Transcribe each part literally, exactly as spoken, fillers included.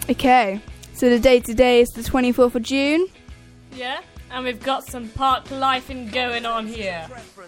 Okay, so the day today is the twenty-fourth of June. Yeah, and we've got some park lifing going on here.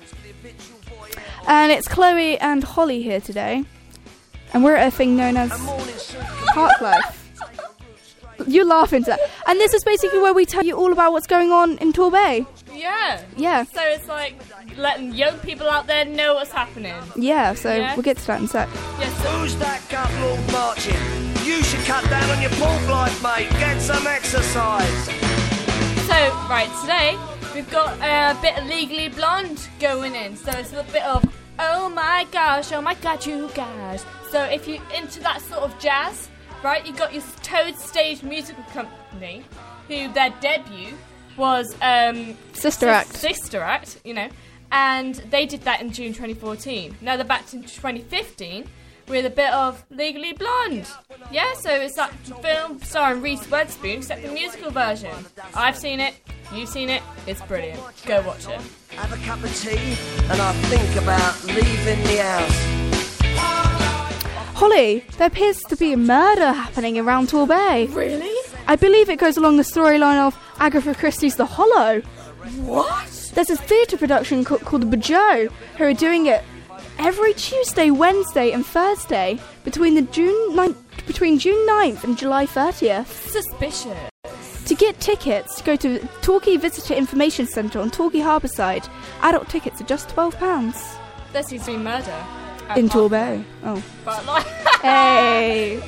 And it's Chloe and Holly here today. And we're at a thing known as Park Life. You're laughing to that. And this is basically where we tell you all about what's going on in Torbay. Yeah. Yeah. So it's like letting young people out there know what's happening. Yeah, so Yeah. we'll get to that in a sec. Yes. So Who's that gutlord marching? You should cut down on your pork life, mate. Get some exercise. So, right, today we've got a bit of Legally Blonde going in. So it's a little bit of, oh my gosh, oh my god, you guys. So if you're into that sort of jazz, right, you got your Toad Stage Musical Company, who their debut was um, Sister Sis- Act. Sister Act, you know, and they did that in June twenty fourteen. Now they're back to twenty fifteen with a bit of Legally Blonde. Yeah, so it's that film starring Reese Witherspoon, except the musical version. I've seen it, you've seen it, it's brilliant. Go watch it. Have a cup of tea, and I think about leaving the house. Holly, there appears to be a murder happening around Torbay. Really? I believe it goes along the storyline of Agatha Christie's The Hollow. What? There's a theatre production ca- called The Bajou who are doing it every Tuesday, Wednesday and Thursday between the June ninth, between June ninth and July thirtieth. Suspicious. To get tickets, go to Torquay Visitor Information Centre on Torquay Harbourside. Adult tickets are just twelve pounds. There seems to be murder. at In Park- Torbay. Oh. But like... Hey!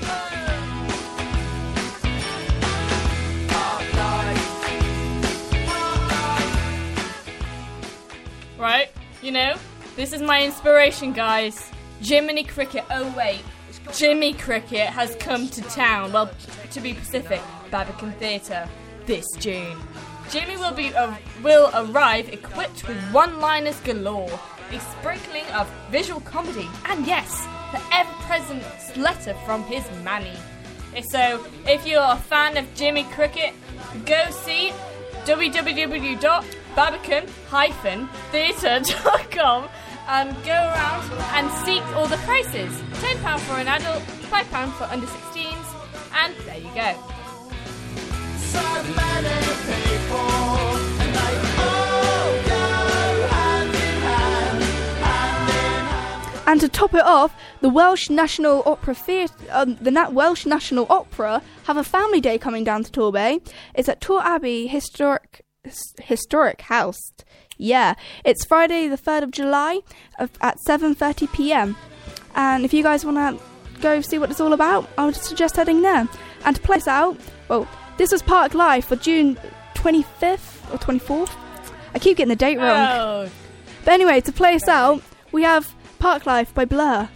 Right, you know, this is my inspiration, guys. Jiminy Cricket. Oh wait, Jimmy Cricket has come to town. Well, to be specific, Barbican Theatre this June. Jimmy will be uh, will arrive equipped with one-liners galore, a sprinkling of visual comedy, and yes, the ever-present letter from his mammy. So, if you're a fan of Jimmy Cricket, go see w w w dot barbican dash theatre dot com and go around and seek all the prices. ten pounds for an adult, five pounds for under sixteens, and there you go. So many people, and they all go hand in hand, hand in hand. And to top it off, the Welsh National Opera Theatre, um, the Na- Welsh National Opera have a family day coming down to Torbay. It's at Tor Abbey Historic his- Historic House. Yeah, it's Friday the third of July of, at seven thirty p m. And if you guys want to go see what it's all about, I would suggest heading there. And to play us out, well, this was Park Life for June twenty-fifth or twenty-fourth. I keep getting the date wrong. Oh, But anyway, to play us out, we have Park Life by Blur.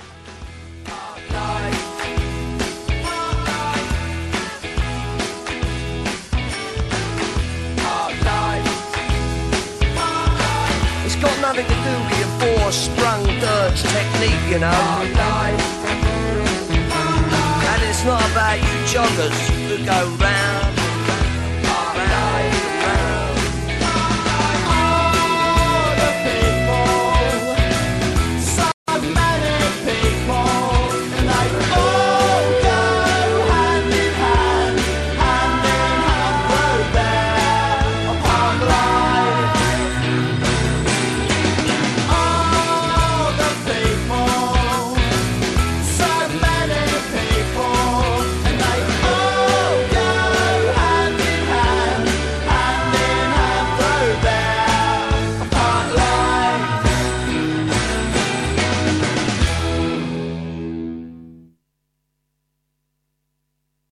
It's got nothing to do with your four-sprung dirge technique, you know. And it's not about you joggers who go round